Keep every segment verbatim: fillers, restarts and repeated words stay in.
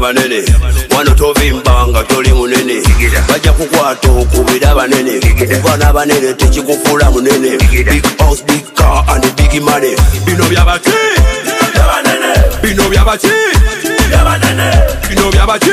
banene wano tovimbanga toli munene bajja kukwata okubira banene okuvaana banene tekikufuula munene big house big car and big money bino byabaki bino byabaki bino byabaki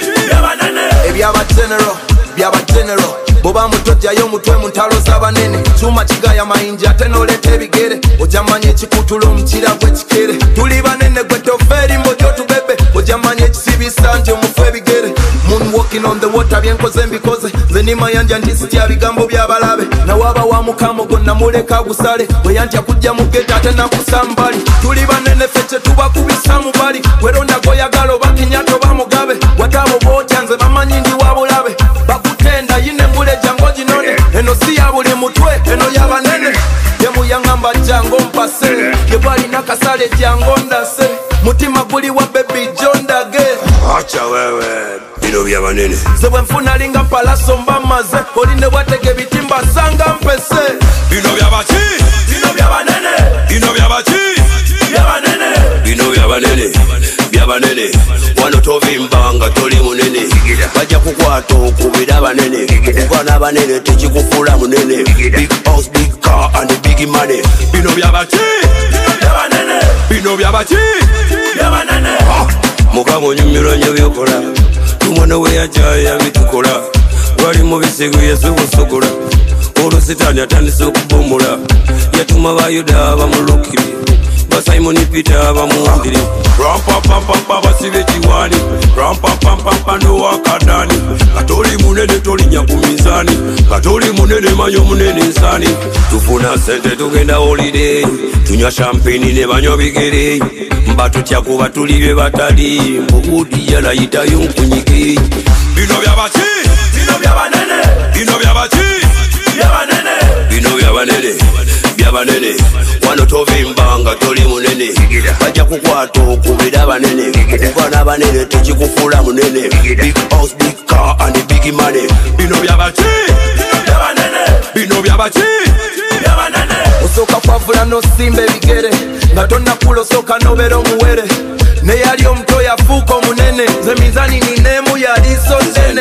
ebyaba general byaba general boba mutojjayo mutwe mu ntalo z'abanene kyuma kigaya mayinja ate n'oleeta ebigere ojamanya ekikutulo omukira gw'ekikere tuli banene gwe tofeeri mbojjo tubebe ojamanya ekisibisa nti omufu ebigere moonwalking on the water byenkoze mbikoze nze nimayanja nti sitya bigambo by'abalabe nawaba wa mukamo gonna muleka gusale weyantya kujja mu geta ate nakusambali tuli banene ffe kye tubakubisa mu bali weronda goyagala oba kinyato oba mugabe watabo bootya nze bamanyi ndi wa bulabe bakutenda yine mule jango ginone eno si ya buli mutwe eno y'abanene yemuyangamba jango mpase yebalina kasale jango ndase mutima guli wa baby jondage acha wewe bino byabanene ze bwe nfuna linga palaso mbamaze oline watege bitimba sanga mpese bino byabaki bino byabanene bino byabaki byabanene bino byabanene byabanene wano tovimbanga toli munene bajja kukwata okubira banene okuvaana banene tekikufuula munene big house big car and big money bino byabaki byabanene bino byabaki byabanene mukama onyumirwa nnyo byokola omwana we yajaya bitukola lwali mu bisigo yesubusogola olwo sitaani atandise okubomula yatuma bayuda bamulukire basimoni peter bamuwambire rampapampampa basibe kiwani rampapampampa nowakadani katoli munene tolinya ku minzaani katoli munene manyo munene nsaani tufuna sente tugenda holiday tunywa champagne ne banywa bigere mba tutya kuba tuli bye batali mbugudi yalayitayo nkunyike bino byabaki bino byabanene bino byabaki byabanene bino byabanene byabanene wano tovimbanga toli munene bajja kukwata okubira banene okuvaana banene tekikufuula munene big house big car and big money bino byabaki byabanene bino byabaki byabanene osooka kwavula nosimba ebigere nga tonnakula osooka nobeera omuwere neyali omuto yafuuka omunene nze minzani ninemu yaliso nene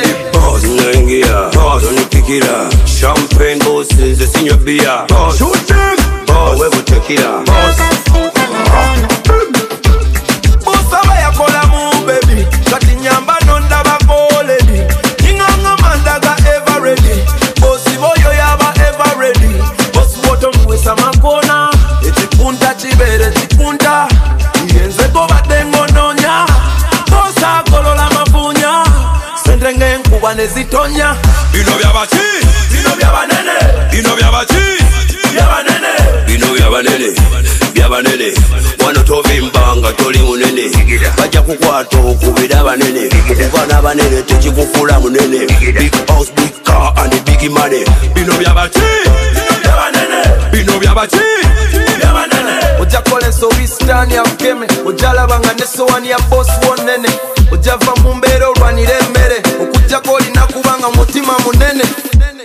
nengia tonipikira champagne boss nze sinywa bia webutekira busaba yakolamu bebi kati nyamba nondabako ledi inganga mandaga ever ready bosi boyo yaba ever ready bosi boto muwesa makona ekipunta kibere kipunta yenzeko badengononya bosa kolola mafunya sente ngenkuba nezitonya bino byabaki bino byabanene bino byabaki byabanene bino byabanene byabanene wano tovimbanga toli munene bajja kukwata okubira banene okuvaana banene tekikufuula munene big house big car and big money bino byabaki byabanene bino byabaki byabanene ojja kola ensobi sitaani akukeme ojja labanga nesowani ya bosi wonene ojja va mu mbeera olwanira emmere okujjako olina kubanga mutima munene